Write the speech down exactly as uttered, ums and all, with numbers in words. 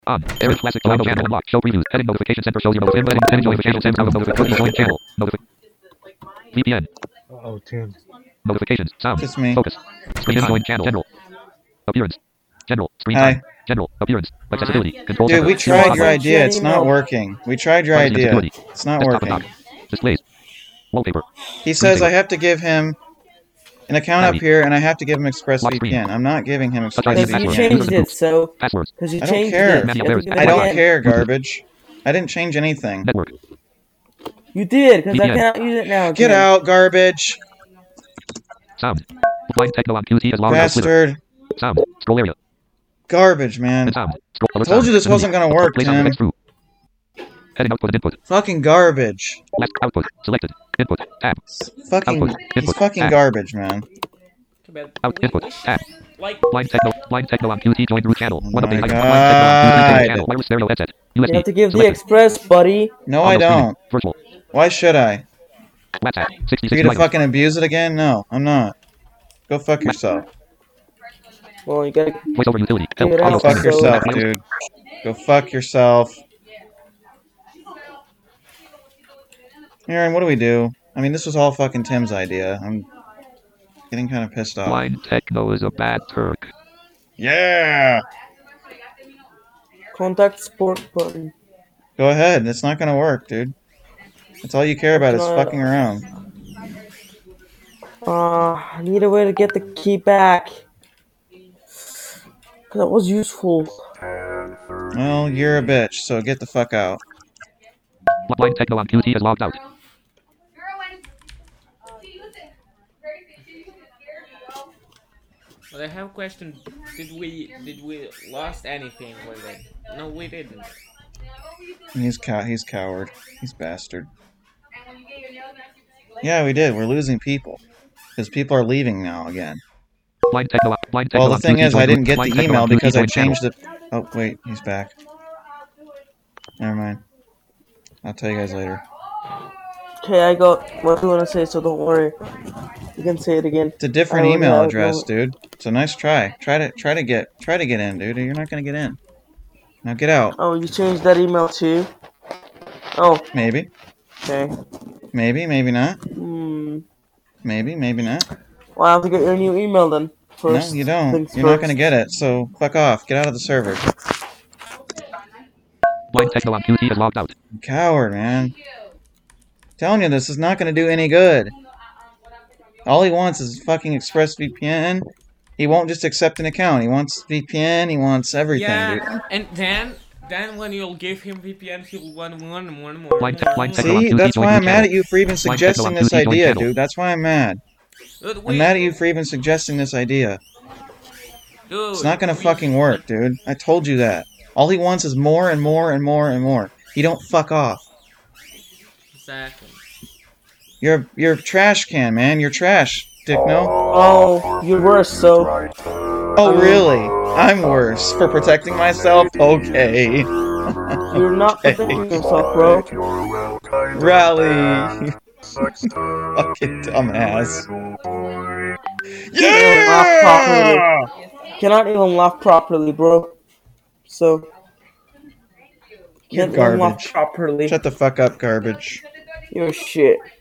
On. Error classic join channel unlocked. Show previews. Heading notification center shows your notification. Heading notification center of notification. Join channel. Notification. V P N. Oh, Tim. Notifications. Sound. Just me. Focus. Screen join channel. General. Appearance. General. Screen Hi. time. General. Appearance. Accessibility. Control Dude, center. we tried your Zero. idea. It's not working. We tried your Privacy and idea. security. It's not Desktop and working. dock. Displays. Wallpaper. He says Screensaver. I have to give him an account up Ivy. here, and I have to give him Lock ExpressVPN. screen. I'm not giving him Touch I D Because you password. ExpressVPN. changed it, so... Passwords. Because you I don't changed care. it. Many You have to others. give it I don't again. care, garbage. I didn't change anything. Network. You did, because I V P N. cannot use it now. Get again. out, garbage. Sound. Blind techno on Q T as long as Twitter. Bastard. Sound. Scroll area. Garbage, man. And sound. Scroll. I Alert told sound. you this Ability. wasn't gonna work, Play sound Tim. effects true. Heading output and input. Fucking garbage. Left output. Selected. Input. Tab. Fucking, Output. he's Input. fucking Tab. garbage, man. Out. Input. Tab. Like, Blind techno. Blind techno on Q T join group channel. One Oh update. my Blind techno on Q T join God. channel. Wireless stereo headset. U S B. You have to give the Selected. express, buddy. No, Auto I streaming. don't. Virtual. Why should I? WhatsApp. For sixty-six you to items. fucking abuse it again? No, I'm not. Go fuck yourself. Well, you gotta... Voice over utility. Give Help. it Auto out. Go fuck So- yourself, dude. Go fuck yourself. Aaron, what do we do? I mean, this was all fucking Tim's idea. I'm getting kind of pissed off. Blind techno is a bad Turk. Yeah! Contact support button. Go ahead. It's not gonna work, dude. That's all you care about is Uh, fucking around. Uh, I need a way to get the key back. That was useful. Well, you're a bitch, so get the fuck out. Blind techno on Q T is logged out. but I have a question. Did we did we lost anything with it? No, we didn't. He's cow. He's coward. He's bastard. Yeah, we did. We're losing people because people are leaving now again. Blind techno. Blind techno Well, the on thing Q T is, join I didn't group. get Blind the techno on email Q T because I join channel. changed the. Oh wait, he's back. Never mind. I'll tell you guys later. Okay, I got what you want to say, so don't worry. You can say it again. It's a different I don't email know, address, no. dude. It's a nice try. Try to try to get try to get in, dude. You're not gonna get in. Now get out. Oh, you changed that email too? Oh, Maybe, okay. maybe, maybe not. Hmm. Maybe, maybe not. Well, I have to get your new email then. First No, you don't. things You're not first. gonna get it. So fuck off. Get out of the server. Blind techno on Q T is logged out. Coward, man. Telling you this is not gonna do any good. All he wants is fucking ExpressVPN. He won't just accept an account. He wants V P N. He wants everything, Yeah, dude. and then then when you'll give him V P N, he'll want one more more. Blind te- more, blind more. techno on See, Q T that's join why I'm group mad channel. at you for even Blind techno suggesting on this Q T join idea, channel. dude. That's why I'm mad. Dude, I'm we- mad at you for even suggesting this idea. Dude, It's not gonna we- fucking work, dude. I told you that. All he wants is more and more and more and more. He don't fuck off. Exactly. You're you're a trash can, man. You're trash, Dickno. Oh, you're worse, so. Oh, really? I'm worse for protecting myself? Okay. You're not Okay. protecting yourself, bro. Rally. Fucking dumbass. Yeah! Cannot even laugh properly, bro. So. You're Can't even laugh garbage. properly. Shut the fuck up, garbage. You're shit.